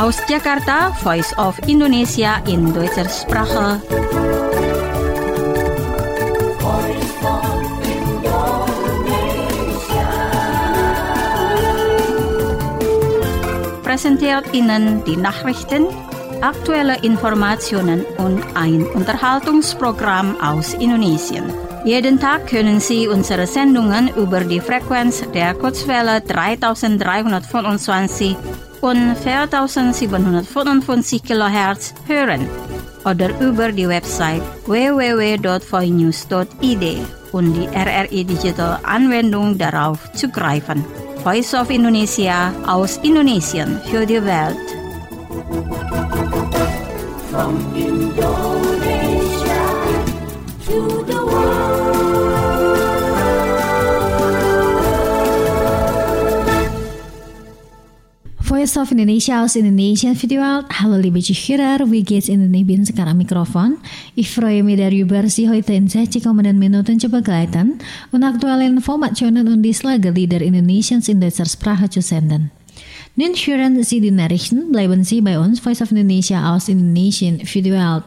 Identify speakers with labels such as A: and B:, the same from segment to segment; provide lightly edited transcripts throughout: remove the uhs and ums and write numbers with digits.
A: Aus Jakarta, Voice of Indonesia in Deutscher Sprache. Präsentiert Ihnen die Nachrichten, aktuelle Informationen und ein Unterhaltungsprogramm aus Indonesien. Jeden Tag können Sie unsere Sendungen über die Frequenz der Kurzwelle 3325 und 4755 kHz hören oder über die Website www.voinews.id und die RRI Digital Anwendung darauf zugreifen. Voice of Indonesia aus Indonesien für die Welt.
B: From Indonesia to the world.
C: Voice of Indonesia aus Indonesien für die Welt. Hallo liebe Zuhörer, wie geht's Ihnen? Ich bin sekarang Mikrofon. Ich freue mich darüber, Sie heute in 60 Minuten zu begleiten und aktuelle Informationen und die Schlagelieder Indonesiens in deutscher Sprache zu senden. Nun hören Sie die Nachrichten, bleiben Sie bei uns, Voice of Indonesia aus Indonesien für die Welt.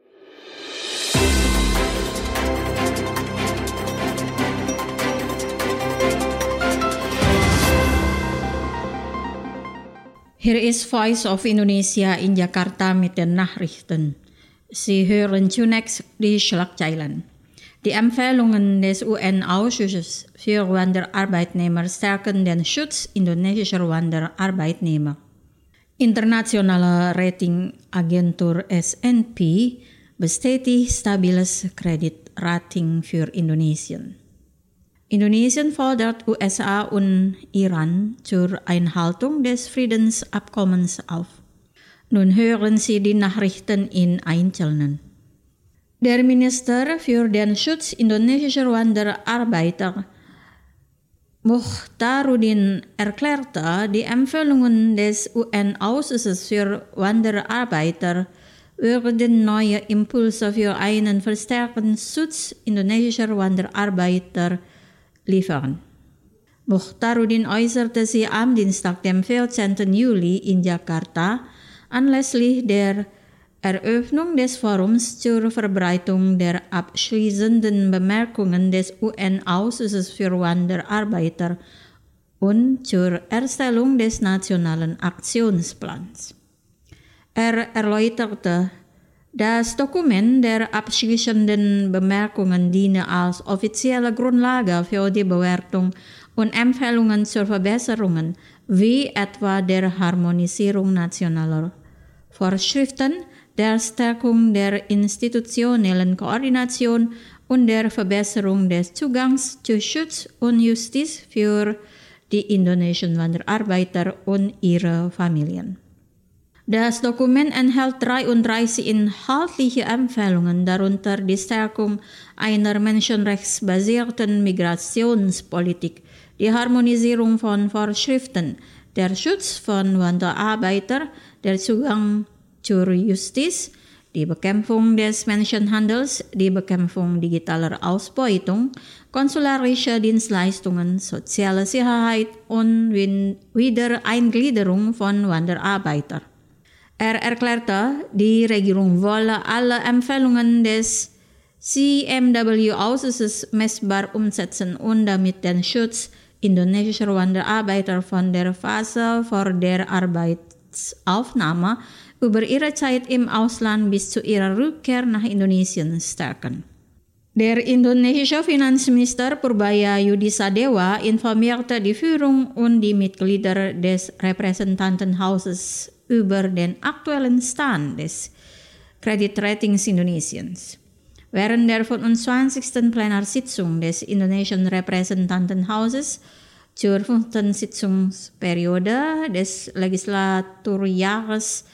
A: Hier ist Voice of Indonesia in Jakarta mit den Nachrichten. Sie hören zunächst die Schlagzeilen. Die Empfehlungen des UN-Ausschusses für Wanderarbeitnehmer stärken den Schutz indonesischer Wanderarbeitnehmer. Internationale Ratingagentur S&P bestätigt stabiles Kreditrating für Indonesien. Indonesien fordert USA und Iran zur Einhaltung des Friedensabkommens auf. Nun hören Sie die Nachrichten in Einzelnen. Der Minister für den Schutz indonesischer Wanderarbeiter Mukhtaruddin erklärte, die Empfehlungen des UN-Ausschusses für Wanderarbeiter würden neue Impulse für einen verstärkten Schutz indonesischer Wanderarbeiter liefern. Mukhtaruddin äußerte sie am Dienstag, dem 14. Juli in Jakarta, anlässlich der Eröffnung des Forums zur Verbreitung der abschließenden Bemerkungen des UN-Ausschusses für Wanderarbeiter und zur Erstellung des Nationalen Aktionsplans. Er erläuterte, das Dokument der abschließenden Bemerkungen diene als offizielle Grundlage für die Bewertung und Empfehlungen zur Verbesserungen, wie etwa der Harmonisierung nationaler Vorschriften, der Stärkung der institutionellen Koordination und der Verbesserung des Zugangs zu Schutz und Justiz für die indonesischen Wanderarbeiter und ihre Familien. Das Dokument enthält 33 inhaltliche Empfehlungen, darunter die Stärkung einer menschenrechtsbasierten Migrationspolitik, die Harmonisierung von Vorschriften, der Schutz von Wanderarbeitern, der Zugang zur Justiz, die Bekämpfung des Menschenhandels, die Bekämpfung digitaler Ausbeutung, konsularische Dienstleistungen, soziale Sicherheit und Wiedereingliederung von Wanderarbeitern. Er erklärte, die Regierung wolle alle Empfehlungen des CMW-Ausschusses messbar umsetzen und damit den Schutz indonesischer Wanderarbeiter von der Phase vor der Arbeitsaufnahme über ihre Zeit im Ausland bis zu ihrer Rückkehr nach Indonesien stärken. Der indonesische Finanzminister Purbaya Yudisadewa informierte die Führung und die Mitglieder des Repräsentantenhauses über den aktuellen Stand des Kreditratings Indonesiens. Während der 25. Plenarsitzung des indonesischen Repräsentantenhauses zur 5. Sitzungsperiode des Legislaturjahres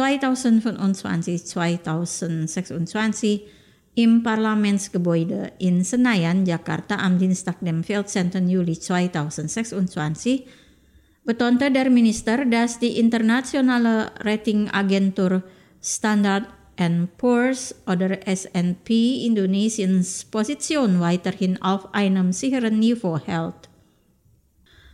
A: 2025-2026 im Parlamentsgebäude in Senayan, Jakarta am Dienstag, dem 14. Juli 2026, betonte der Minister, dass die internationale Ratingagentur Standard & Poor's oder S&P Indonesiens Position weiterhin auf einem sicheren Niveau hält.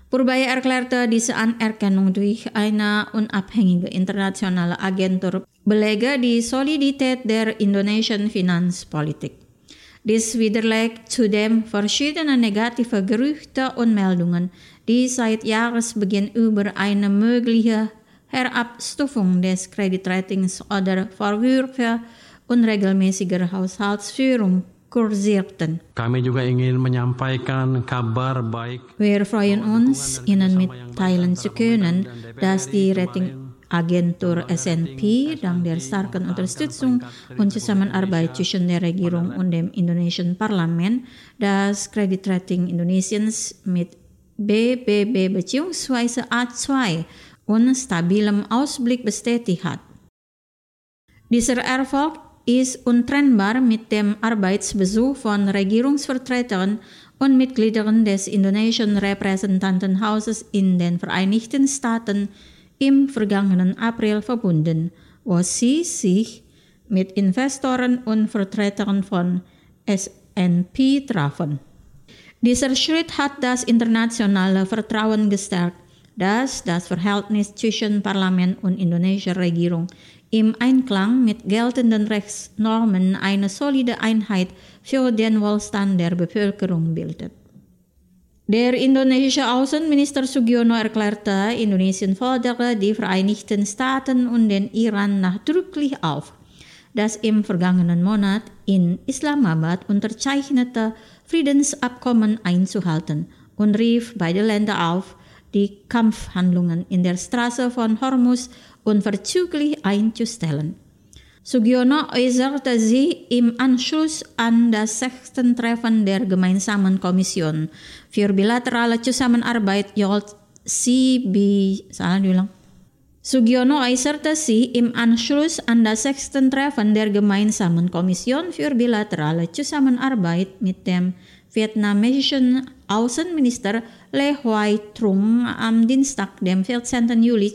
A: Voorbij erklärte diese Anerkennung durch eine unabhängige internationale Agentur belege die Solidität der indonesischen Finanzpolitik. Dies widerlegt zudem verschiedene negative Gerüchte und Meldungen, die seit Jahresbeginn über eine mögliche Herabstufung des Kreditratings oder Vorwürfe unregelmäßiger Haushaltsführung kursierten.
D: Kami juga ingin menyampaikan kabar baik.
A: Wir freuen uns, Ihnen mitteilen zu können, dass die Ratingagentur S&P dank der starken Unterstützung und Zusammenarbeit zwischen der Regierung und dem indonesischen Parlament das Kreditrating Indonesiens mit BBB bzw. A2 und stabilem Ausblick bestätigt hat. Dieser Erfolg ist untrennbar mit dem Arbeitsbesuch von Regierungsvertretern und Mitgliedern des indonesischen Repräsentantenhauses in den Vereinigten Staaten im vergangenen April verbunden, wo sie sich mit Investoren und Vertretern von S&P trafen. Dieser Schritt hat das internationale Vertrauen gestärkt, dass das Verhältnis zwischen Parlament und indonesischer Regierung im Einklang mit geltenden Rechtsnormen eine solide Einheit für den Wohlstand der Bevölkerung bildet. Der indonesische Außenminister Sugiono erklärte, Indonesien fordere die Vereinigten Staaten und den Iran nachdrücklich auf, das im vergangenen Monat in Islamabad unterzeichnete Friedensabkommen einzuhalten und rief beide Länder auf, die Kampfhandlungen in der Straße von Hormuz unverzüglich einzustellen. Sugiono äußerte sich im Anschluss an das 6. Treffen der Gemeinsamen Kommission für bilaterale Zusammenarbeit Sugiono äußerte sich im Anschluss an das 6. Treffen der Gemeinsamen Kommission für bilaterale Zusammenarbeit mit dem vietnamesischen Außenminister Le Hoai Trung am Dienstag, dem 14. Juli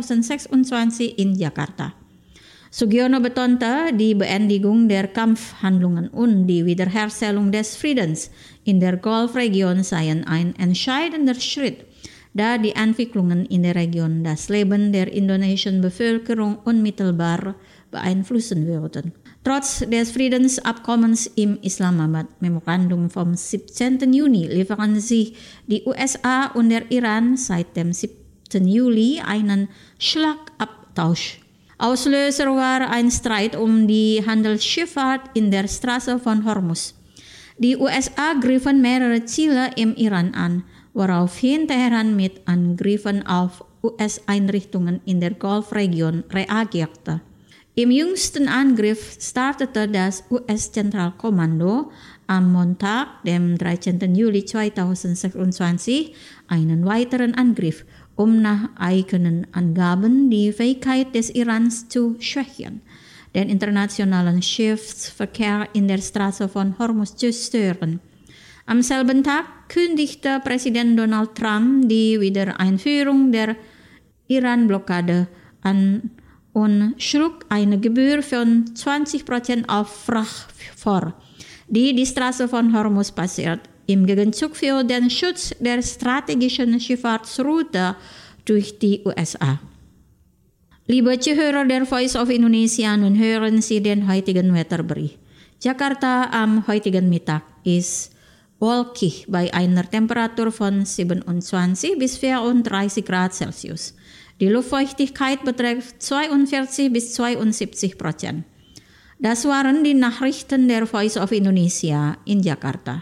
A: 2026 in Jakarta. Sugiono betonte, die Beendigung der Kampfhandlungen und die Wiederherstellung des Friedens in der Golfregion seien ein entscheidender Schritt, da die Entwicklungen in der Region das Leben der indonesischen Bevölkerung unmittelbar beeinflussen würden. Trotz des Friedensabkommens im Islamabad Memorandum vom 17. Juni liefern sich die USA und der Iran seit dem 7. Juli einen Schlagabtausch. Auslöser war ein Streit um die Handelsschifffahrt in der Straße von Hormuz. Die USA griffen mehrere Ziele im Iran an, woraufhin Teheran mit Angriffen auf US-Einrichtungen in der Golfregion reagierte. Im jüngsten Angriff startete das US-Zentralkommando am Montag, dem 13. Juli 2026, einen weiteren Angriff, um nach eigenen Angaben die Fähigkeit des Irans zu schwächen, den internationalen Schiffsverkehr in der Straße von Hormuz zu stören. Am selben Tag kündigte Präsident Donald Trump die Wiedereinführung der Iran-Blockade an und schlug eine Gebühr von 20% auf Fracht vor, die die Straße von Hormuz passiert, im Gegenzug für den Schutz der strategischen Schifffahrtsroute durch die USA. Liebe Zuhörer der Voice of Indonesia, nun hören Sie den heutigen Wetterbericht. Jakarta am heutigen Mittag ist wolkig bei einer Temperatur von 27 bis 34 Grad Celsius. Die Luftfeuchtigkeit beträgt 42 bis 72%. Das waren die Nachrichten der Voice of Indonesia in Jakarta.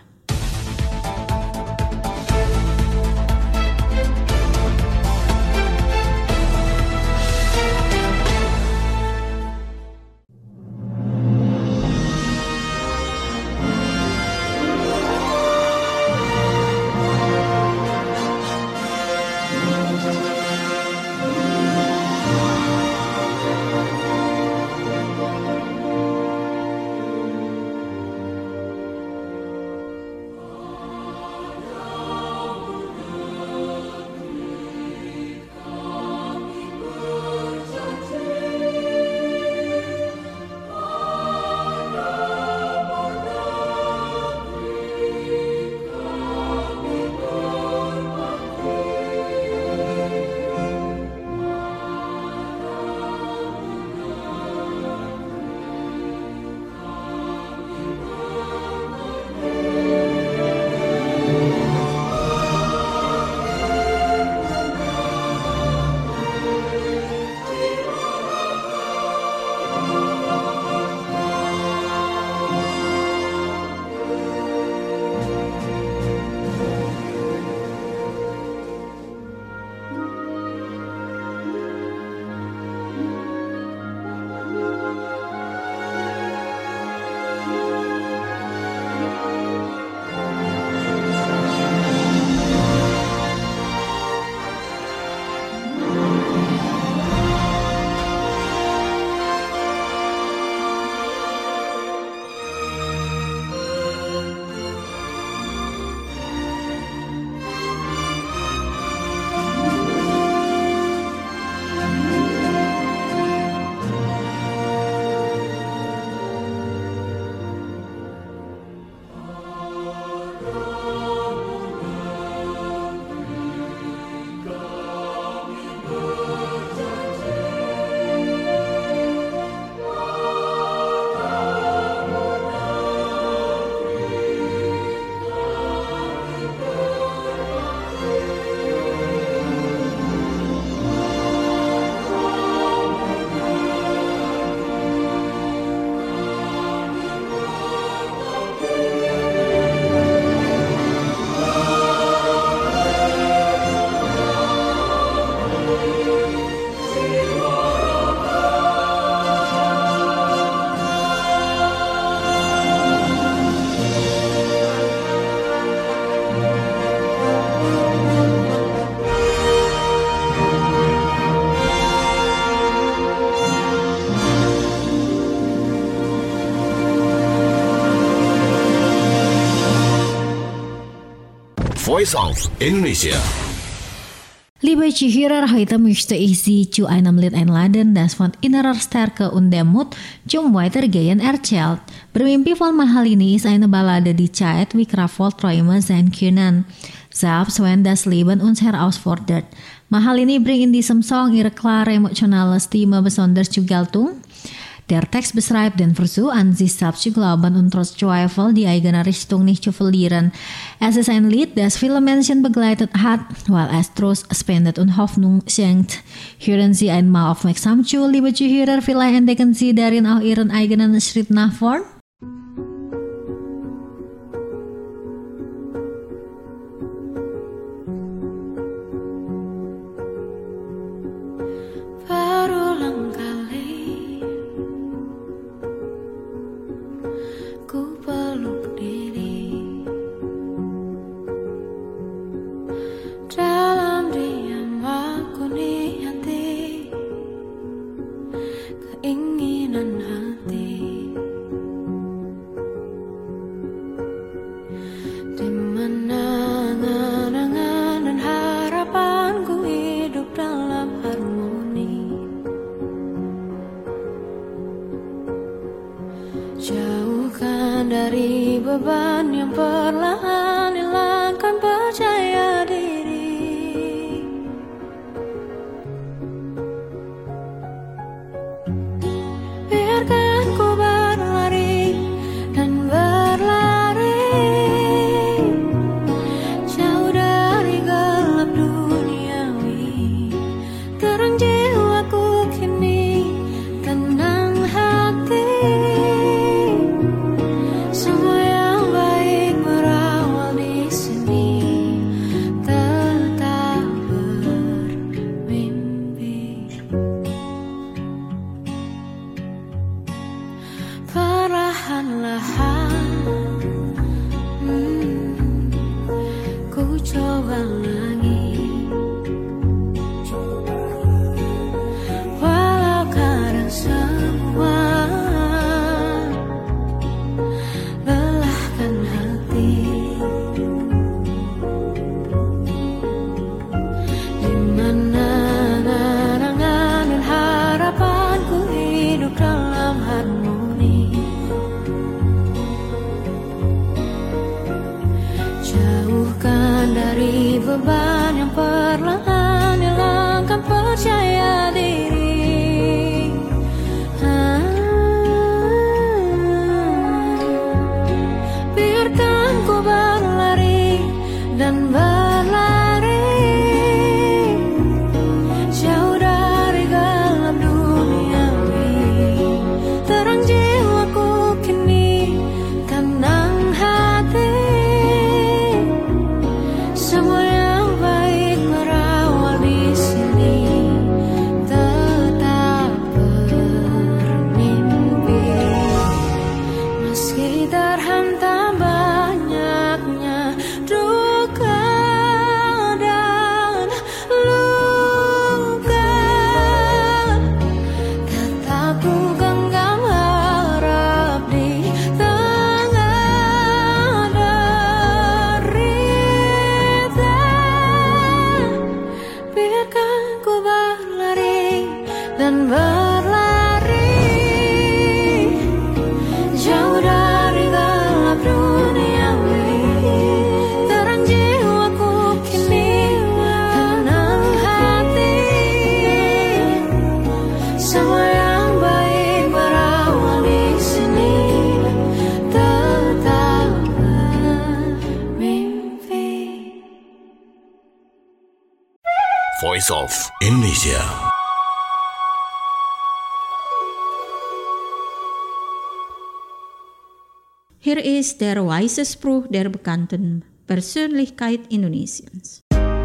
E: Voice of Indonesia.
C: Liebe Zuhörer, heute möchte ich Sie zu einem Lied einladen, das von innerer Stärke und Demut zum Weitergehen erzählt. Bermimpi von Mahal ini ist eine Ballade, die zeigt, wie kraftvoll Träume sein können, selbst wenn das Leben uns herausfordert. Mahal ini bringt in diesem Song ihre klare emotionale Stimme besonders zur Geltung. Der Text beschreibt den Versuch, an sich selbst zu glauben und trotz Zweifel die eigene Richtung nicht zu verlieren. Es ist ein Lied, das viele Menschen begleitet hat, weil es Trost spendet und Hoffnung schenkt. Hören Sie einmal aufmerksam zu, liebe Zuhörer, vielleicht entdecken Sie darin auch Ihren eigenen Schritt nach vorn.
F: Jauhkan dari beban yang perlahan hilangkan percaya diri. Biarkan ku berlari dan berlari jauh dari gelap duniawi. Terang jiwaku kini, tenang hati. Beban yang perlahan hilangkan percaya diri. Biarkan ku berlari dan berlari jauh dari gelap duniawi. Terang jiwaku kini, tenang hati. Semua yang baik berawal di sini, tetap bermimpi. Meski terhantam banyaknya duka dan luka, tetap ku genggam harap di tengah derita. Biarkan ku berlari dan berlari jauh dari gelap duniawi. Terang jiwaku kini, tenang hati. Semua yang baik berawal di sini, tetap bermimpi.
E: Voice of Indonesia.
A: Hier ist der weise Spruch der bekannten Persönlichkeit Indonesiens.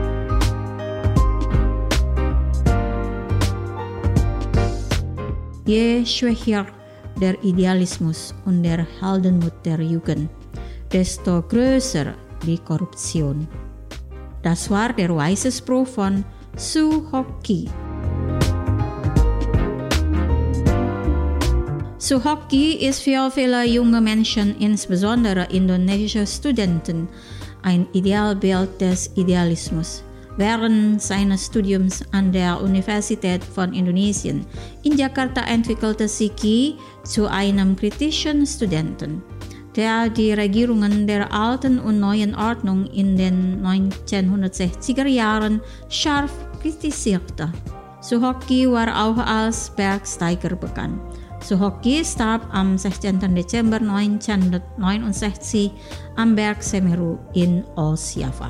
A: Je schwächer der Idealismus und der Heldenmut der Jugend, desto größer die Korruption. Das war der weise Spruch von Suhoki. Zo hockey is für viele junge Menschen, insbesondere indonesische Studenten, ein Idealbild des Idealismus. Während seines Studiums an der Universität von Indonesien in Jakarta entwickelte Siki zu einem kritischen Studenten, der die Regierungen der alten und neuen Ordnung in den 1960er Jahren scharf kritisierte. Suhoki war auch als Bergsteiger bekannt. Suhoki starb am 16. Dezember 1969 am Berg Semeru in Osjava.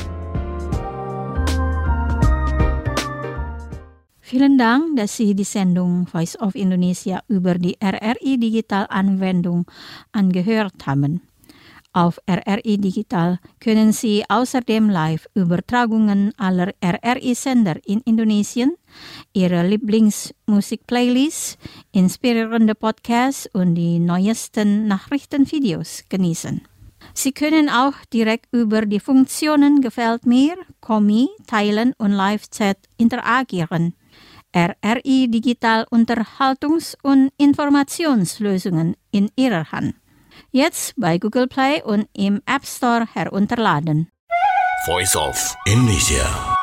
A: Vielen Dank, dass Sie die Sendung Voice of Indonesia über die RRI Digital Anwendung angehört haben. Auf RRI Digital können Sie außerdem Live-Übertragungen aller RRI-Sender in Indonesien, Ihre Lieblingsmusikplaylists, inspirierende Podcasts und die neuesten Nachrichtenvideos genießen. Sie können auch direkt über die Funktionen Gefällt mir, Kommi, Teilen und Live-Chat interagieren. RRI Digital Unterhaltungs- und Informationslösungen in Ihrer Hand. Jetzt bei Google Play und im App Store herunterladen.
E: Voice of Indonesia.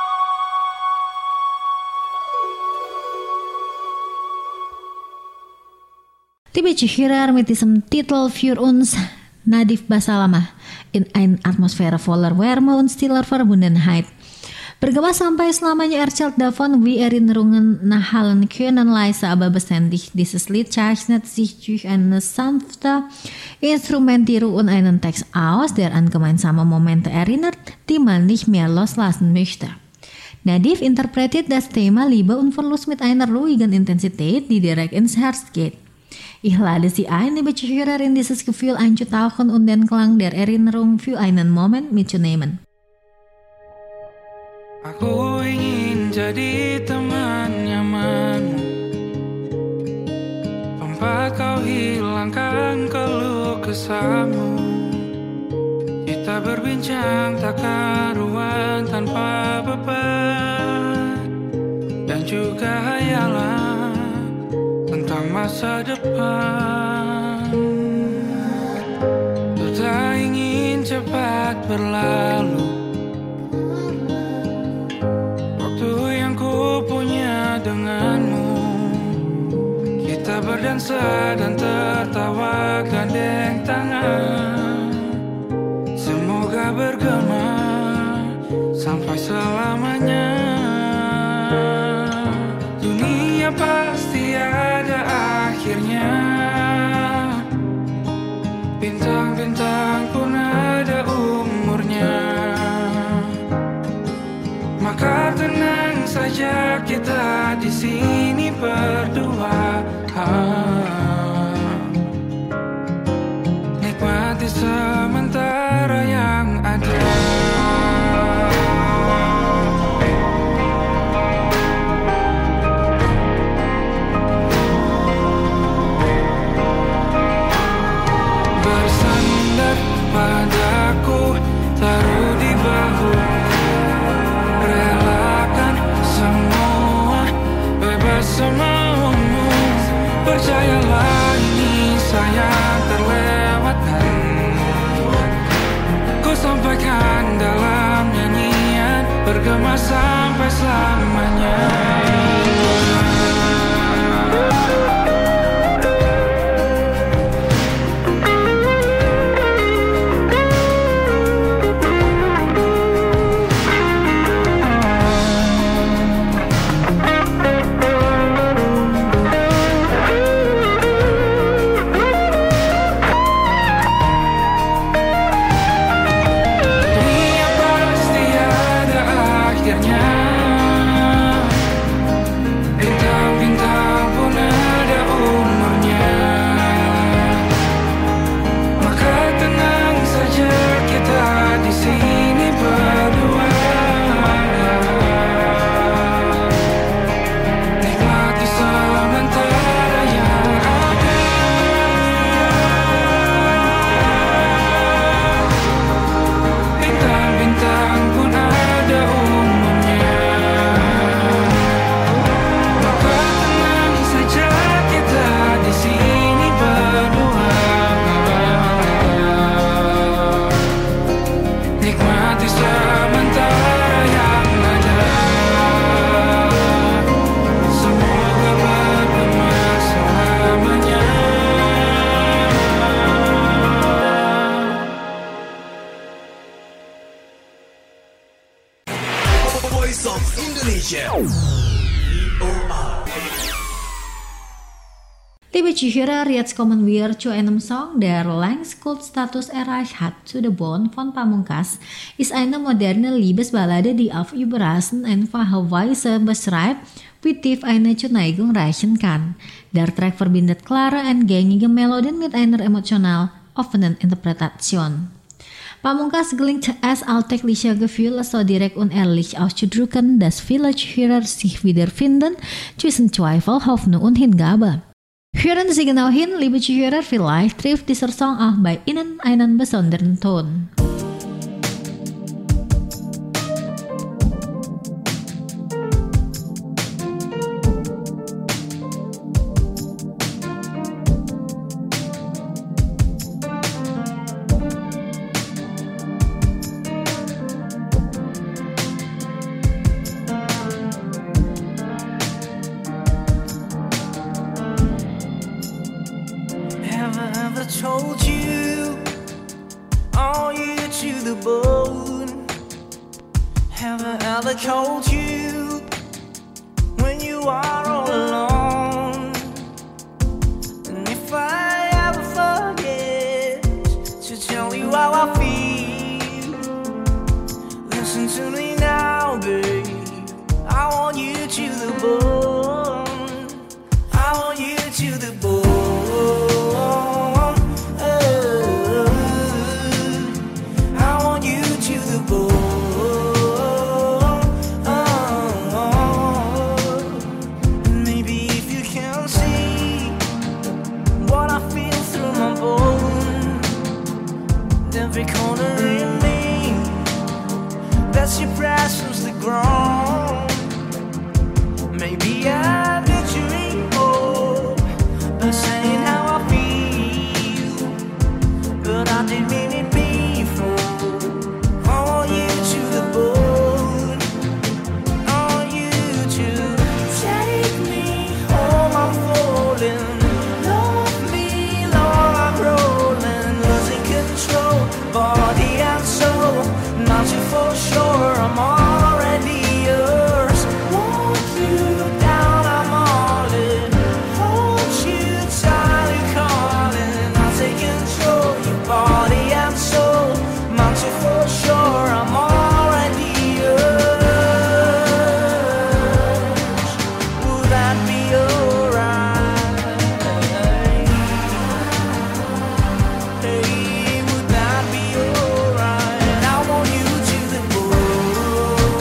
C: Die Bezuhörer mit diesem Titel für uns Nadif Basalamah in eine Atmosphäre voller Wärme und stiller Verbundenheit. Bergema sampai selamanya erzählt davon, wie Erinnerungen nachhallen können leise, aber beständig. Dieses Lied zeichnet sich durch eine sanfte Instrumentierung und einen Text aus, der an gemeinsame Momente erinnert, die man nicht mehr loslassen möchte. Nadif interpretiert das Thema Liebe und Verlust mit einer ruhigen Intensität, die direkt ins Herz geht. Ich lade Sie ein, liebe Zuhörer, in dieses Gefühl einzutauchen und den Klang der Erinnerung für einen Moment mitzunehmen.
G: Aku ingin jadi teman nyamanmu, tempat kau hilangkan keluh kesahmu. Kita berbincang tak karuan tanpa beban, dan juga hayalan tentang masa depan. Ku tak ingin cepat berlalu denganmu. Kita berdansa dan tertawa gandeng tangan. Semoga bergema sampai selamanya. Dunia pasti ada akhirnya. Bintang-bintang pun ada umurnya. Maka tenang saja kita di sini berdua. Nikmati sementara yang ada. Bersandar padaku, taruh di bahu. Semaumu, percayalah ini sayang terlewatkan. Ku sampaikan dalam nyanyian, bergema sampai selamanya.
E: Indonesia.
C: Liebe Zuhörer, jetzt kommen wir zu einem Song, der längst Kultstatus erreicht hat. To the Bone von Pamungkas ist eine moderne Liebesballade, die auf überraschend einfache Weise beschreibt, wie tief eine Zuneigung reichen kann. Der Track verbindet klare und gängige Melodien mit einer emotional offenen Interpretation. Pamungkas gelingt es alltägliche Gefühle so direkt und ehrlich auszudrücken, dass viele Zuhörer sich wiederfinden zwischen Zweifel, Hoffnung und Hingabe. Hören Sie genau hin, liebe Zuhörer, vielleicht trifft dieser Song auch bei Ihnen einen besonderen Ton.
H: Told you, are you to the bone? Have I ever told you when you are all alone? And if I ever forget to tell you how I feel, listen to me now, babe. I want you to the bone. I want you to the bone. Every corner in me, that's your presence the ground. Maybe I bet you ain't hope by saying how I feel, but I didn't mean it before. I want you to the bone. I want you to take me home. I'm falling. Love me, Lord, I'm rolling, losing control. Body and soul, not you for sure, I'm already yours. Want you down, I'm all in. Hold you tight, calling. I'll take control, your body and soul, not you for sure, I'm already yours. Would that be alright? Hey.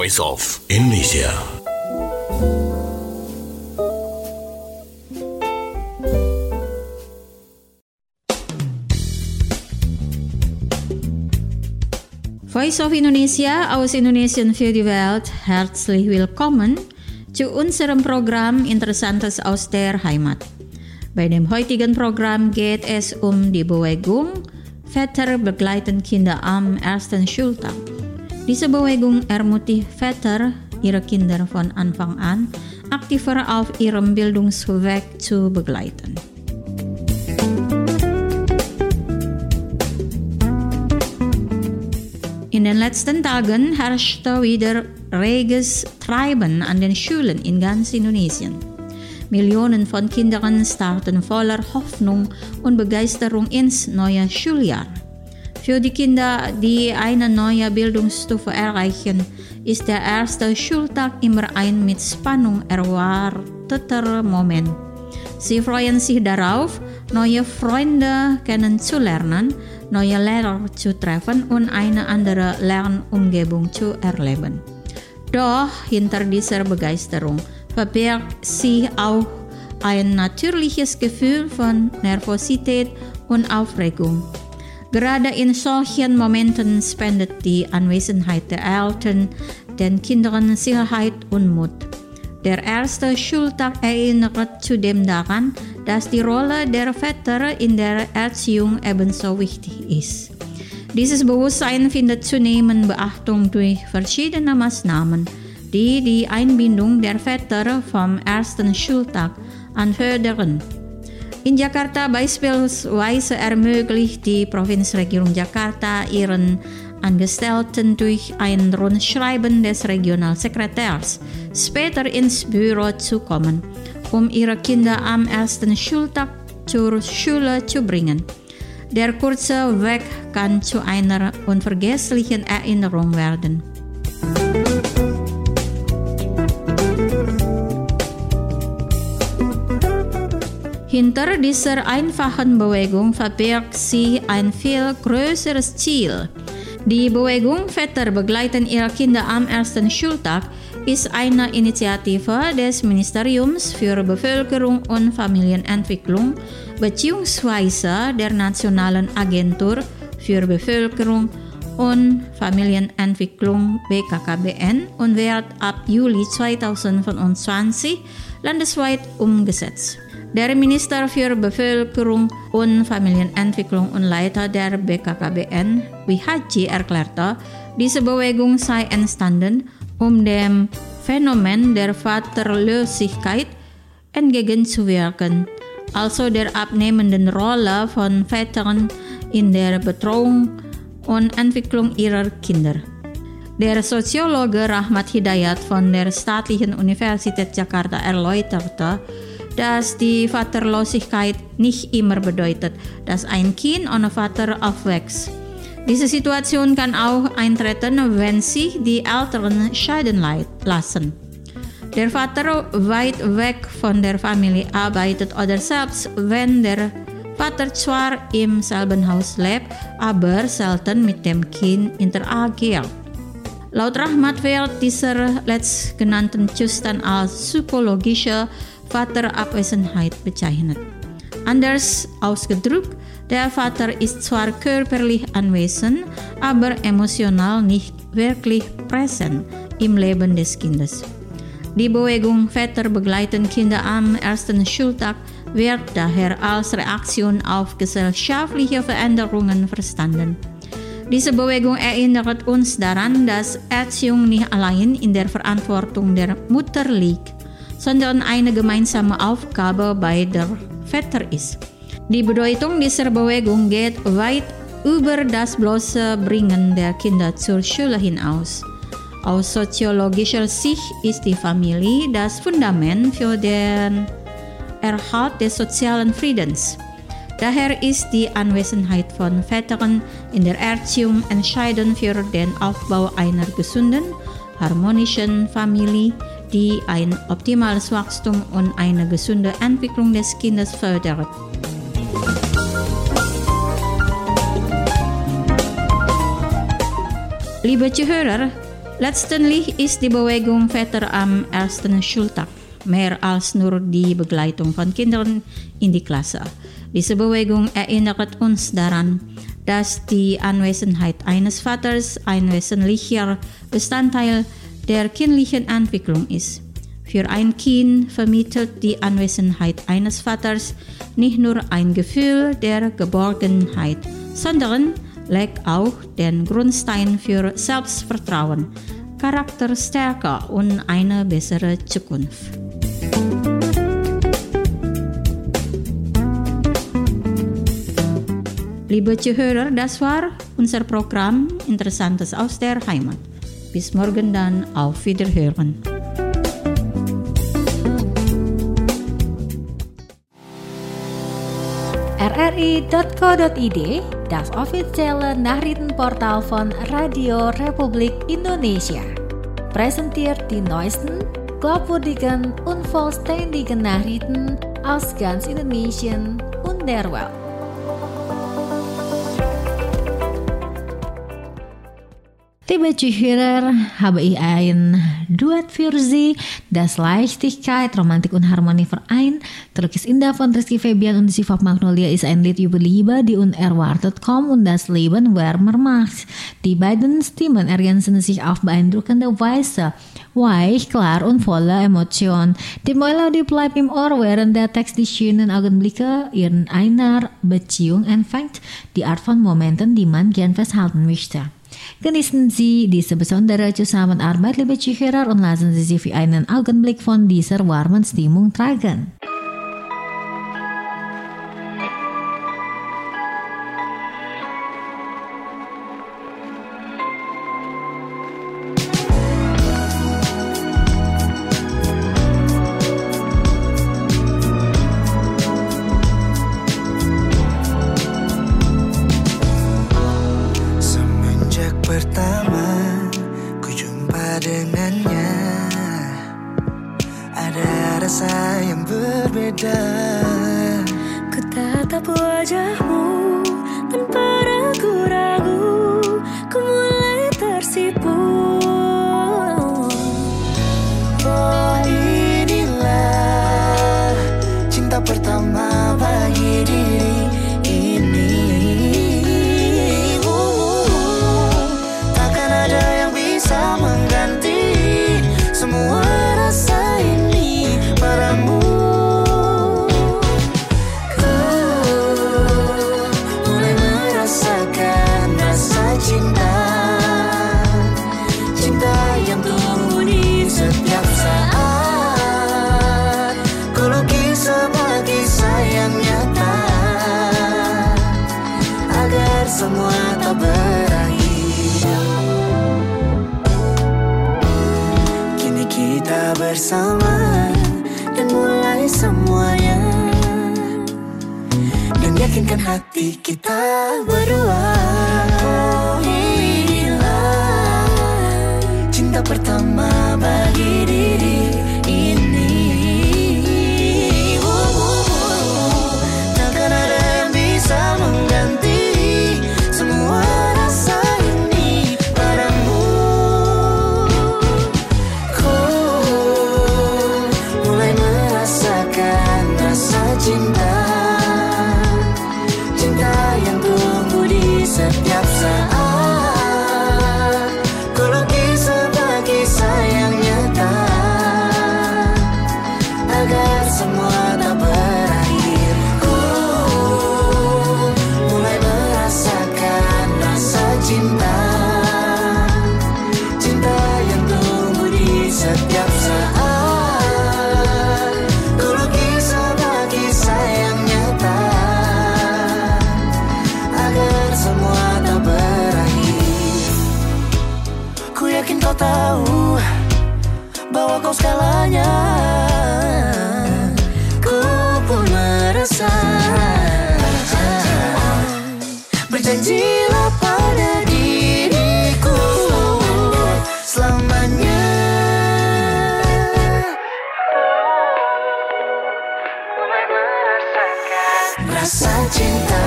E: Voice of Indonesia.
A: Voice of Indonesia aus Indonesian für die Welt, herzlich willkommen zu unserem Programm Interessantes aus der Heimat. Bei dem heutigen Programm geht es um die Bewegung Väter begleiten Kinder am ersten Schultag. Diese Bewegung ermutigt Väter, ihre Kinder von Anfang an aktiver auf ihrem Bildungsweg zu begleiten. In den letzten Tagen herrschte wieder reges Treiben an den Schulen in ganz Indonesien. Millionen von Kindern starten voller Hoffnung und Begeisterung ins neue Schuljahr. Für die Kinder, die eine neue Bildungsstufe erreichen, ist der erste Schultag immer ein mit Spannung erwarteter Moment. Sie freuen sich darauf, neue Freunde kennenzulernen, neue Lehrer zu treffen und eine andere Lernumgebung zu erleben. Doch hinter dieser Begeisterung verbirgt sich auch ein natürliches Gefühl von Nervosität und Aufregung. Gerade in solchen Momenten spendet die Anwesenheit der Eltern den Kindern Sicherheit und Mut. Der erste Schultag erinnert zudem daran, dass die Rolle der Väter in der Erziehung ebenso wichtig ist. Dieses Bewusstsein findet zunehmend Beachtung durch verschiedene Maßnahmen, die die Einbindung der Väter vom ersten Schultag an fördern. In Jakarta beispielsweise ermöglicht die Provinzregierung Jakarta ihren Angestellten durch ein Rundschreiben des Regionalsekretärs später ins Büro zu kommen, um ihre Kinder am ersten Schultag zur Schule zu bringen. Der kurze Weg kann zu einer unvergesslichen Erinnerung werden. Hinter dieser einfachen Bewegung verbirgt sich ein viel größeres Ziel. Die Bewegung Väter begleiten ihre Kinder am ersten Schultag ist eine Initiative des Ministeriums für Bevölkerung und Familienentwicklung bzw. der Nationalen Agentur für Bevölkerung und Familienentwicklung BKKBN und wird ab Juli 2025 landesweit umgesetzt. Der Minister für Bevölkerung und Familienentwicklung und Leiter der BKKBN, Wihaji, erklärte, diese Bewegung sei entstanden, um dem Phänomen der Vaterlosigkeit entgegenzuwirken, also der abnehmenden Rolle von Vätern in der Betreuung und Entwicklung ihrer Kinder. Der Soziologe Rahmat Hidayat von der Staatlichen Universität Jakarta erläuterte, dass die Vaterlosigkeit nicht immer bedeutet, dass ein Kind ohne Vater aufwächst. Diese Situation kann auch eintreten, wenn sich die Eltern scheiden lassen. Der Vater weit weg von der Familie arbeitet oder selbst wenn der Vater zwar im selben Haus lebt, aber selten mit dem Kind interagiert. Laut Rahmat wird dieser letztgenannten Zustand als psychologische Vaterabwesenheit bezeichnet. Anders ausgedrückt, der Vater ist zwar körperlich anwesend, aber emotional nicht wirklich präsent im Leben des Kindes. Die Bewegung Väter begleiten Kinder am ersten Schultag wird daher als Reaktion auf gesellschaftliche Veränderungen verstanden. Diese Bewegung erinnert uns daran, dass Erziehung nicht allein in der Verantwortung der Mutter liegt, sondern eine gemeinsame Aufgabe beider Väter ist. Die Bedeutung dieser Bewegung geht weit über das bloße Bringen der Kinder zur Schule hinaus. Aus soziologischer Sicht ist die Familie das Fundament für den Erhalt des sozialen Friedens. Daher ist die Anwesenheit von Vätern in der Erziehung entscheidend für den Aufbau einer gesunden, harmonischen Familie, die ein optimales Wachstum und eine gesunde Entwicklung des Kindes fördert. Liebe Zuhörer, Letztendlich ist die Bewegung Väter am ersten Schultag mehr als nur die Begleitung von Kindern in die Klasse. Diese Bewegung erinnert uns daran, dass die Anwesenheit eines Vaters ein wesentlicher Bestandteil der kindlichen Entwicklung ist. Für ein Kind vermittelt die Anwesenheit eines Vaters nicht nur ein Gefühl der Geborgenheit, sondern legt auch den Grundstein für Selbstvertrauen, Charakterstärke und eine bessere Zukunft. Liebe Zuhörer, das war unser Programm Interessantes aus der Heimat. Bis morgen dann, auf Wiederhören.
C: rri.co.id, das offizielle Nachrichtenportal von Radio Republik Indonesia, präsentiert die neuesten, glaubwürdigen und vollständigen Nachrichten aus ganz Indonesien und der Welt. Liebe Zuhörer, habe ich ein Duett für Sie, das Leichtigkeit, Romantik und Harmonie vereint. Terlukis indah von Rizky Febian und Sifat Magnolia ist ein Lied über Liebe, die unerwartet kommt und das Leben wärmer macht. Die beiden Stimmen ergänzen sich auf beeindruckende Weise. Weich, klar und voller Emotion. Die Melodie bleibt im Ohr, während der Text die schönen Augenblicke in einer Beziehung empfängt. Die Art von Momenten, die man gern festhalten möchte. Genießen Sie diese besondere Zusammenarbeit, liebe Zuhörer, und lassen Sie sich für einen Augenblick von dieser warmen Stimmung tragen.
F: Ku tatap wajahmu tanpa ragu-ragu, ku mulai tersipu.
H: Oh, inilah cinta pertama bagi diri ini. Takkan ada yang bisa mengganti semua rasa ini padamu. Semua tak berakhir. Kini kita bersama dan mulai semuanya, dan yakinkan hati kita berdua. Oh, inilah cinta pertama bagi diri ini. Takkan ada yang bisa mengganti semua rasa ini padamu. Kau mulai merasakan rasa cinta, cinta yang tumbuh di setiap saat. Ku lukis sebagai sayang nyata, agar semua tak berakhir. Ku mulai merasakan rasa cinta, cinta yang tumbuh di setiap saat. Ku lukis sebagai sayang nyata, agar semua tak berakhir. Ku yakin kau tahu bahwa kau segalanya. Ku pun merasa. Berjanjilah pada diriku selamanya. Mulai merasakan rasa cinta,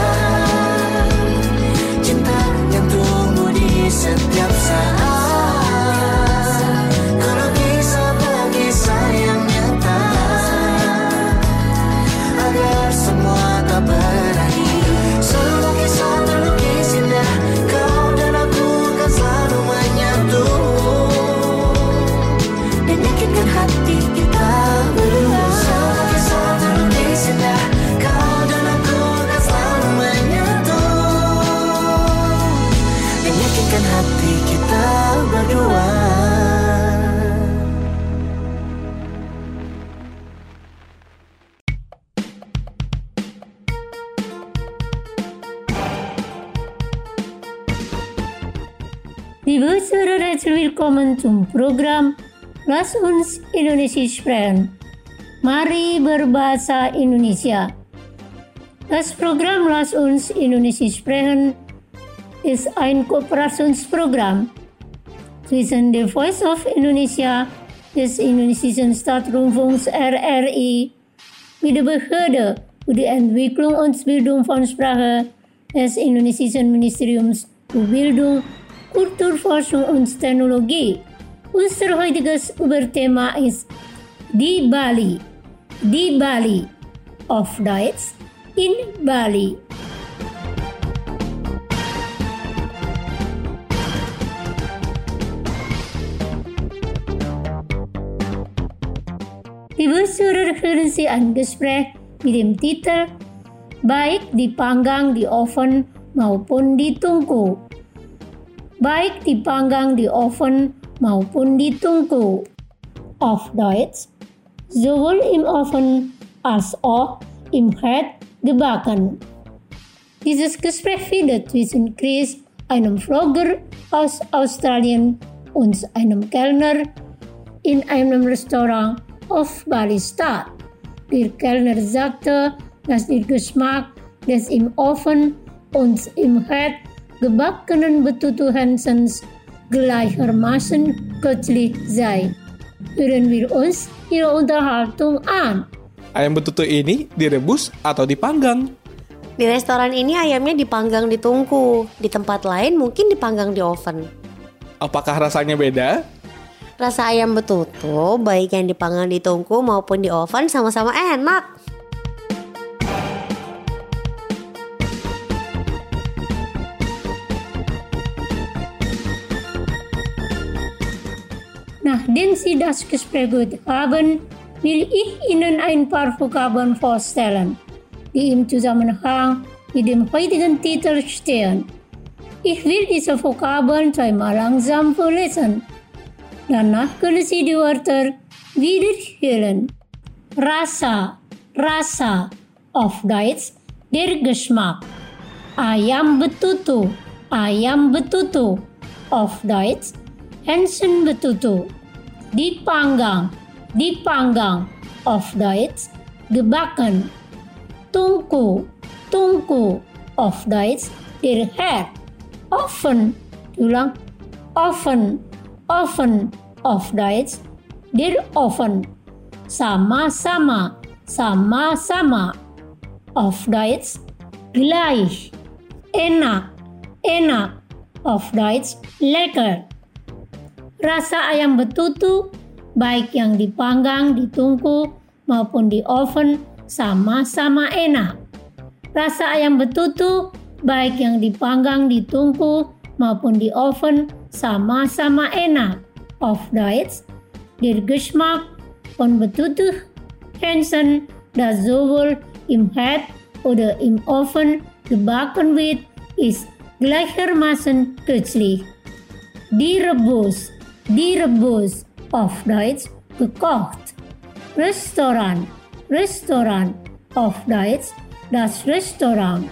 H: cinta yang tumbuh di setiap saat.
I: Liebe Zuhörer, herzlich willkommen zum Programm Lass uns Indonesisch sprechen. Mari berbahasa Indonesia. Das Programm Lass uns Indonesisch sprechen ist ein Kooperationsprogramm zwischen der Voice of Indonesia, des Indonesischen Staatsrundfunks RRI, mit der Behörde für die Entwicklung und Bildung von Sprache des Indonesischen Ministeriums für Bildung, Kulturforschung und Technologie. Unser heutiges Überthema ist die Bali. Die Bali. Auf Deutsch in Bali. Liebe Zuhörer, hören Sie ein Gespräch mit dem Titel Baik dipanggang di oven maupun ditungku. Baik dipanggang di oven maupun ditungku. Auf Deutsch, sowohl im Ofen als auch im Herd gebacken. Dieses Gespräch findet zwischen Chris, einem Vlogger aus Australien, und einem Kellner in einem Restaurant auf Bali statt. Der Kellner sagte, dass der Geschmack des im Ofen und im Herd gebackenen betutu Hansens gleichermaßen köstlich sei. Hören wir uns ihre Unterhaltung an.
J: Ayam betutu ini direbus atau dipanggang?
K: Di restoran ini ayamnya dipanggang di tungku. Di tempat lain mungkin dipanggang di oven.
J: Apakah rasanya beda?
K: Rasa ayam betutu baik yang dipanggang di tungku maupun di oven sama-sama enak.
I: Nachdem Sie das Gespräch gehört haben, will ich Ihnen ein paar Vokabeln vorstellen, die im Zusammenhang mit dem heutigen Titel stehen. Ich will diese Vokabeln zweimal langsam vorlesen. Danach können Sie die Wörter wiederholen. Rasa, Rasa, auf Deutsch der Geschmack. Ayam betutu, Ayam betutu, auf Deutsch Hansen betutu. Dipanggang, dipanggang, auf Deutsch gebacken. Tungku, tungku, auf Deutsch der Herd. Oven, ulang, oven, oven, auf Deutsch der Oven. Sama-sama, sama-sama, auf Deutsch gleich. Enak, enak, auf Deutsch lecker. Rasa ayam betutu, baik yang dipanggang, ditungku, maupun di oven, sama-sama enak. Rasa ayam betutu, baik yang dipanggang, ditungku, maupun di oven, sama-sama enak. Auf Deutsch, der Geschmack von betutu Hansen, das sowohl im Herd oder im Ofen gebacken wird, ist gleichermaßen köstlich. Direbus, direbus, auf Deutsch gekocht. Restaurant, Restaurant, auf Deutsch das Restaurant.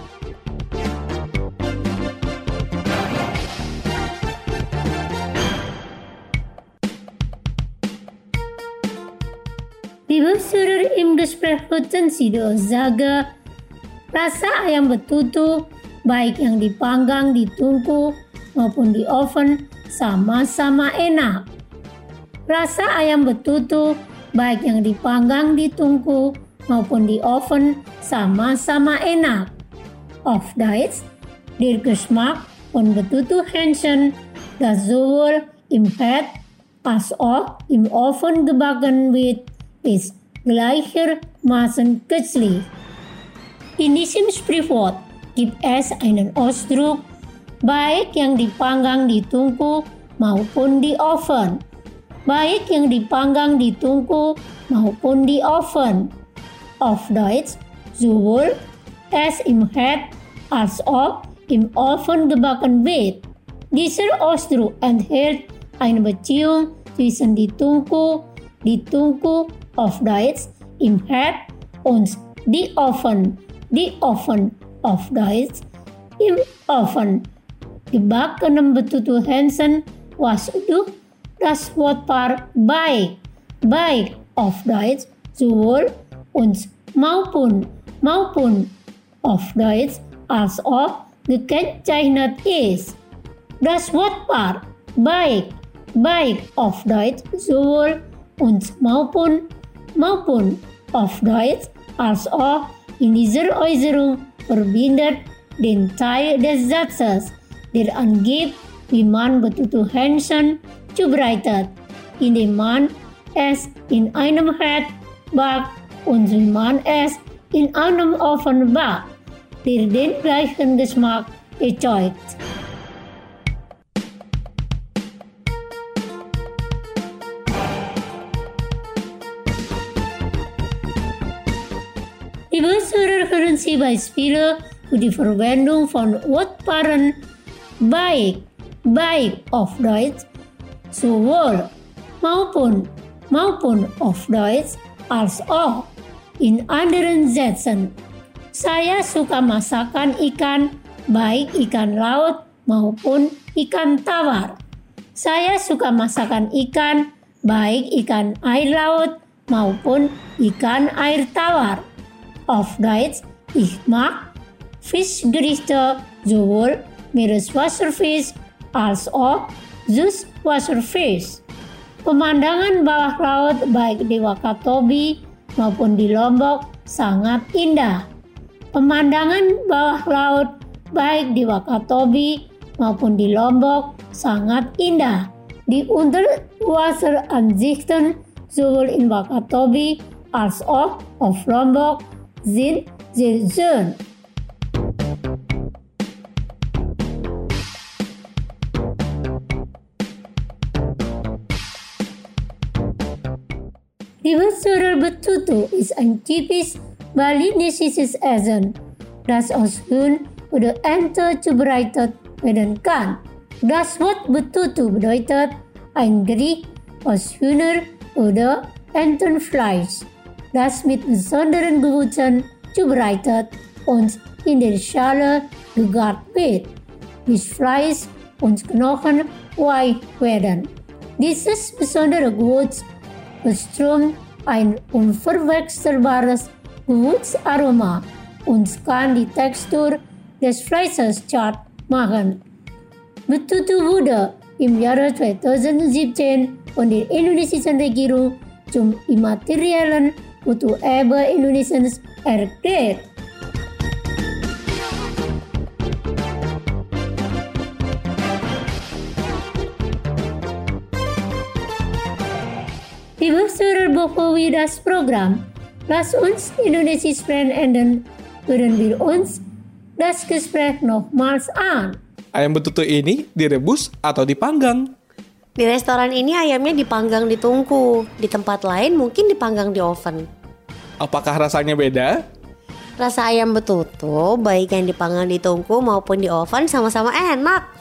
I: Liebe Zuhörer, im Gespräch hörten Sie die Aussage, rasa ayam betutu, baik yang dipanggang, ditungku, maupun di oven, sama-sama enak. Rasa ayam betutu, baik yang dipanggang, ditungku, maupun di oven, sama-sama enak. Auf Deutsch, der Geschmack von betutu Hansen, das sowohl im Herd als auch im Ofen gebacken wird, ist gleichermaßen köstlich. In diesem Sprichwort gibt es einen Ausdruck, baik yang dipanggang, ditungku, maupun di oven. Baik yang dipanggang, ditungku, maupun di oven. Auf Deutsch, sowohl es im Herd als auch im Ofen gebacken wird. Dieser Ausdruck enthält eine Beziehung zwischen ditungku auf Deutsch im Herd und die Oven auf Deutsch im Ofen. gebacken betutuhensen was du das Wort par baik auf Deutsch sowohl und maupun auf Deutsch als auch gekennzeichnet ist. Das Wort par baik auf Deutsch sowohl und maupun auf Deutsch als auch in dieser Äußerung verbindet den Teil des Satzes, der angibt, wie man betutuhensen zubereitet, indem man es in einem Herd backt und wie man es in einem Ofen backt, der den gleichen Geschmack erzeugt. Liebe Zuhörer, hören Sie Beispiele für die Verwendung von Wortpaaren baik auf Deutsch sowohl maupun auf Deutsch als auch in anderen Sätzen. Saya suka masakan ikan, baik ikan laut maupun ikan tawar. Saya suka masakan ikan, baik ikan air laut maupun ikan air tawar. Auf Deutsch, ich mag Fischgerichte sowohl Meereswasserfisch als auch Süßwasserfisch. Pemandangan bawah laut baik di Wakatobi maupun di Lombok sangat indah. Pemandangan bawah laut baik di Wakatobi maupun di Lombok sangat indah. Die Unterwasseransichten sowohl in Wakatobi als auch auf Lombok sind sehr schön. Liebe Zuhörer, Betutu ist ein typisch balinesisches Essen, das aus Huhn oder Ente zubereitet werden kann. Das Wort Betutu bedeutet ein Gericht aus Hühner- oder Entenfleisch, das mit besonderen Gewürzen zubereitet und in der Schale gegart wird, bis Fleisch und Knochen weich werden. Dieses besondere Gewürz beströmt ein unverwechselbares Gewürzaroma und kann die Textur des Fleisches zart machen. Betutu wurde im Jahre 2017 von der indonesischen Regierung zum immateriellen Kulturerbe Indonesiens erklärt. Liebe Zuhörer, bevor wir das Programm Lass uns Indonesisch sprechen enden, hören wir uns das Gespräch nochmals an.
J: Ayam betutu ini direbus atau dipanggang?
K: Di restoran ini ayamnya dipanggang di tungku, di tempat lain mungkin dipanggang di oven.
J: Apakah rasanya beda?
K: Rasa ayam betutu baik yang dipanggang di tungku maupun di oven sama-sama enak.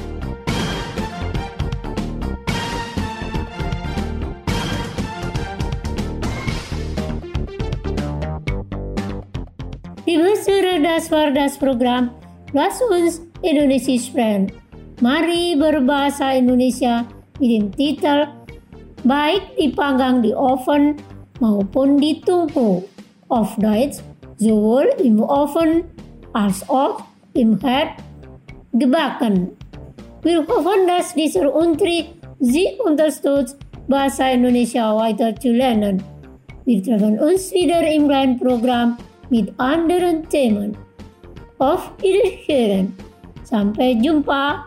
I: Liebe Zuhörer, das war das Programm Lass uns Indonesisch sprechen. Mari berbahasa Indonesia mit dem Titel baik dipanggang di oven maupun di tungku. Auf Deutsch, sowohl im Ofen als auch im Herd gebacken. Wir hoffen, dass dieser Unterricht Sie unterstützt, Bahasa Indonesia weiter zu lernen. Wir treffen uns wieder im kleinen Programm mit anderen Themen. Auf Wiederhören. Sampai jumpa.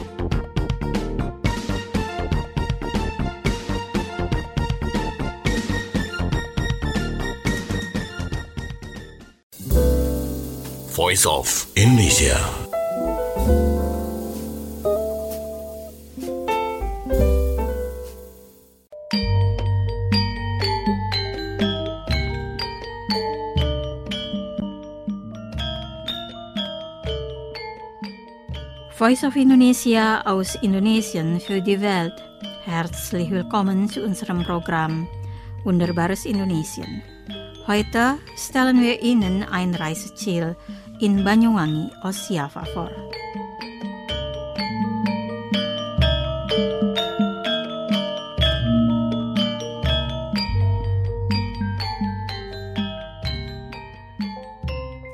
E: Voice of Indonesia.
A: Voice of Indonesia aus Indonesien für die Welt. Herzlich willkommen zu unserem Programm Wunderbares Indonesien. Heute stellen wir Ihnen ein Reiseziel in Banyuwangi aus Java vor.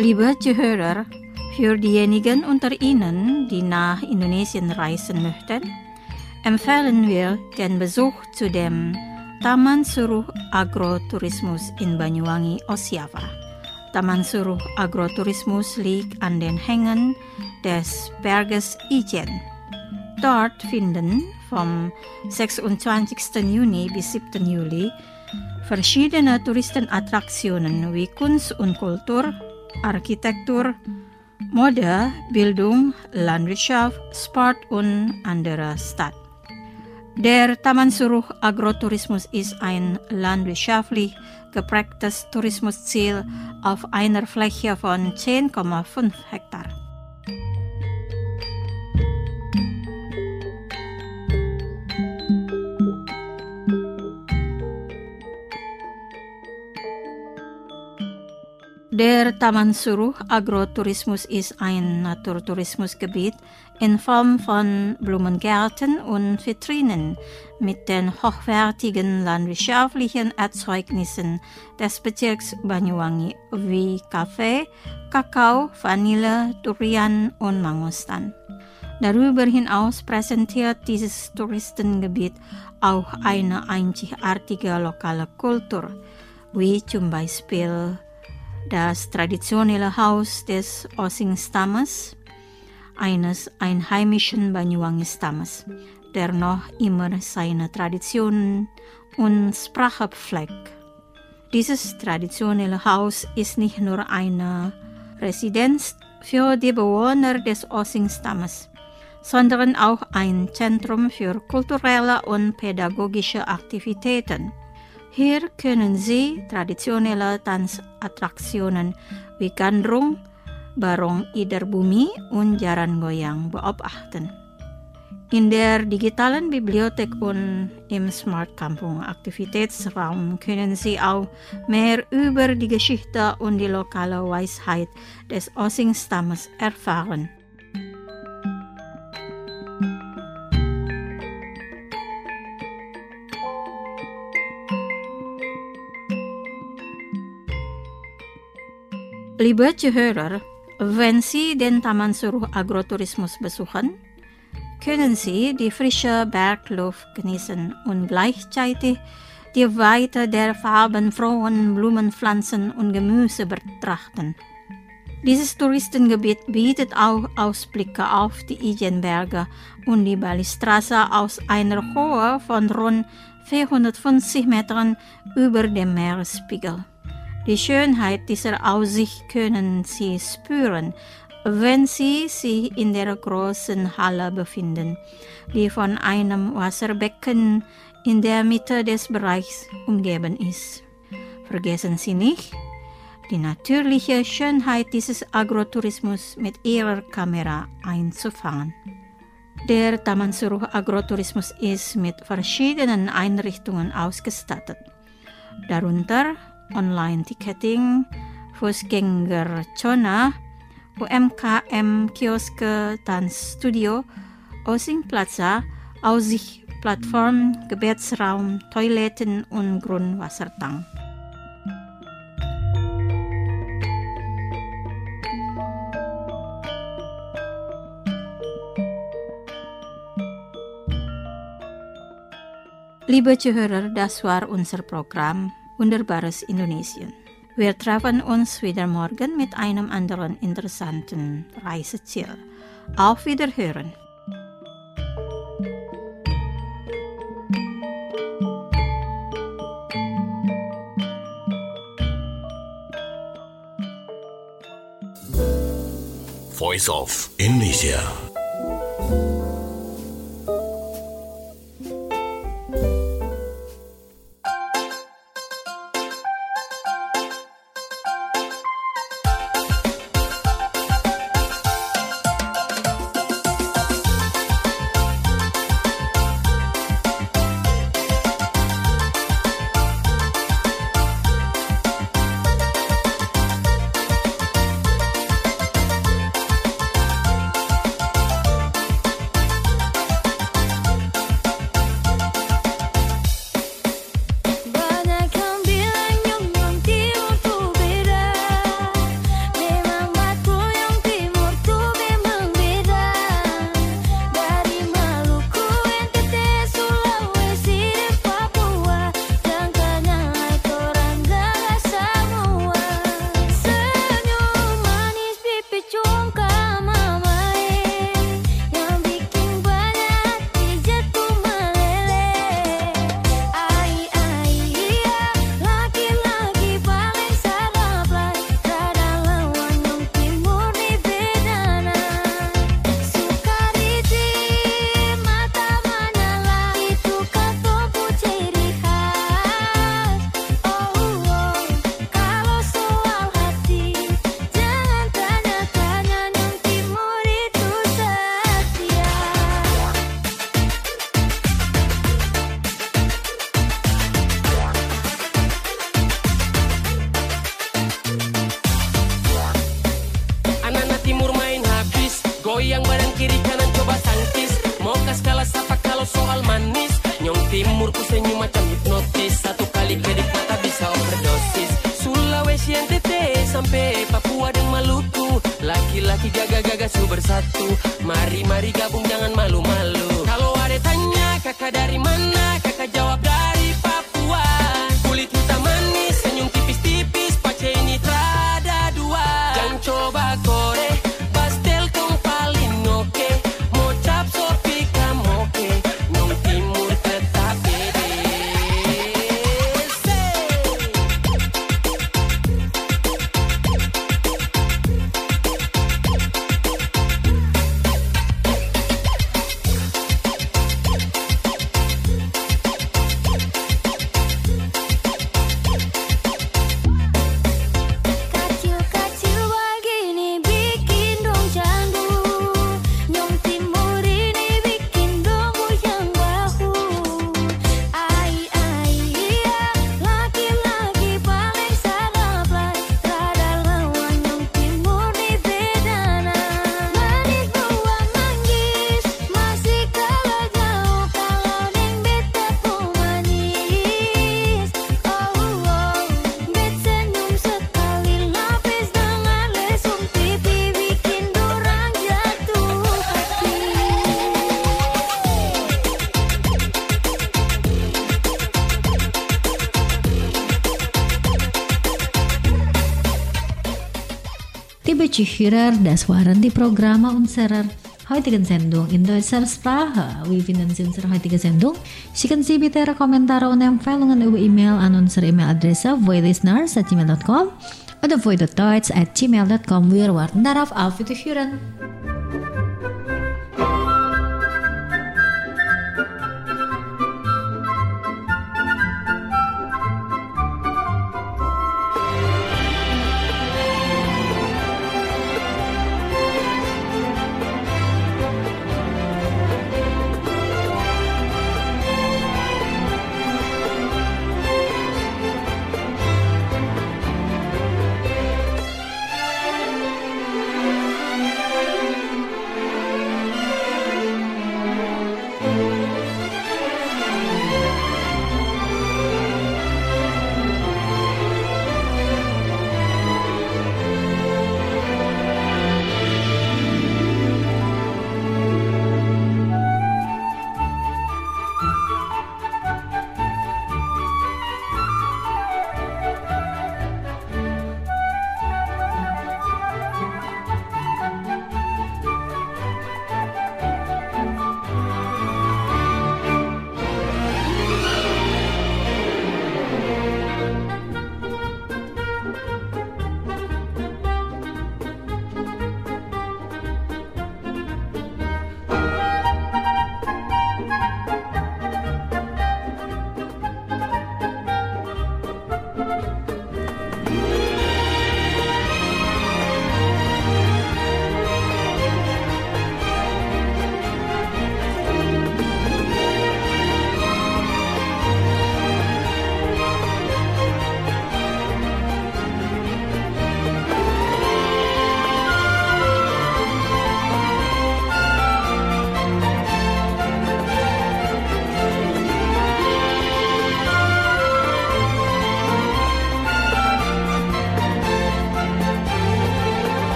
A: Liebe Zuhörer, für diejenigen unter Ihnen, die nach Indonesien reisen möchten, empfehlen wir den Besuch zu dem Taman Suruh Agrotourismus in Banyuwangi, Osjava. Taman Suruh Agrotourismus liegt an den Hängen des Berges Ijen. Dort finden vom 26. Juni bis 7. Juli verschiedene Touristenattraktionen wie Kunst und Kultur, Architektur, Mode, Bildung, Landwirtschaft, Sport und andere statt. Der Taman Suruh Agrotourismus ist ein landwirtschaftlich geprägtes Tourismusziel auf einer Fläche von 10,5 Hektar. Der Taman Suruh Agrotourismus ist ein Naturtourismusgebiet in Form von Blumengärten und Vitrinen mit den hochwertigen landwirtschaftlichen Erzeugnissen des Bezirks Banyuwangi wie Kaffee, Kakao, Vanille, Durian und Mangostan. Darüber hinaus präsentiert dieses Touristengebiet auch eine einzigartige lokale Kultur, wie zum Beispiel das traditionelle Haus des Osing-Stammes, eines einheimischen Banyuwangi-Stammes, der noch immer seine Traditionen und Sprache pflegt. Dieses traditionelle Haus ist nicht nur eine Residenz für die Bewohner des Osing-Stammes, sondern auch ein Zentrum für kulturelle und pädagogische Aktivitäten. Hier können Sie traditionelle Tanzattraktionen wie Gandrung, Barong Ider Bumi und Jaran Goyang beobachten. In der digitalen Bibliothek und im Smart Kampung Aktivitätsraum können Sie auch mehr über die Geschichte und die lokale Weisheit des Osing-Stammes erfahren. Liebe Zuhörer, wenn Sie den Taman Suruh Agrotourismus besuchen, können Sie die frische Bergluft genießen und gleichzeitig die Weite der farbenfrohen Blumenpflanzen und Gemüse betrachten. Dieses Touristengebiet bietet auch Ausblicke auf die Ijenberge und die Balistraße aus einer Höhe von rund 450 Metern über dem Meeresspiegel. Die Schönheit dieser Aussicht können Sie spüren, wenn Sie sich in der großen Halle befinden, die von einem Wasserbecken in der Mitte des Bereichs umgeben ist. Vergessen Sie nicht, die natürliche Schönheit dieses Agrotourismus mit Ihrer Kamera einzufangen. Der Taman Suruh Agrotourismus ist mit verschiedenen Einrichtungen ausgestattet, darunter Online-Ticketing, Fußgängerzone, UMKM, Kioske, Tanzstudio, Osing Plaza, Aussichtplattform, Gebetsraum, Toiletten und Grundwassertank. Liebe Zuhörer, das war unser Programm Wunderbares Indonesien. Wir treffen uns wieder morgen mit einem anderen interessanten Reiseziel. Auf Wiederhören!
E: Voice of Indonesia.
L: pe Papua dan Maluku. Laki-laki jaga-gaga su bersatu. Mari-mari gabung jangan malu-malu. Kalau ada tanya kakak dari mana, kakak jawab dari Papua. Kulit hitam manis, senyum tipis-tipis, pace ini trada dua. Jangan coba kore, pastel kong paling oke. Mocap sopi kamoke, nyong timur tetap pede.
F: Kacil-kacil begini bikin dong candu. Nyong timur ini bikin dong goyang bahu. Ai iya, laki-laki paling sadaplay. Rada lawan nyong timur ni bedana. Manis buah manggis, masih kalah jauh kalau neng beta pun manis. Bet senyum sekali lapis dengan lesung pipi bikin dorang jatuh hati.
C: Tiba Cihirar das waren die Programme unserer heutigen Sendung in deutscher Sprache. Wir finden unsere heutige Sendung. Schicken Sie bitte Ihre Kommentare und Empfehlungen über E-Mail an unsere E-Mail-Adresse voilisteners@gmail.com oder voidedeutsch@gmail.com. Wir warten darauf. Auf Wiederhören.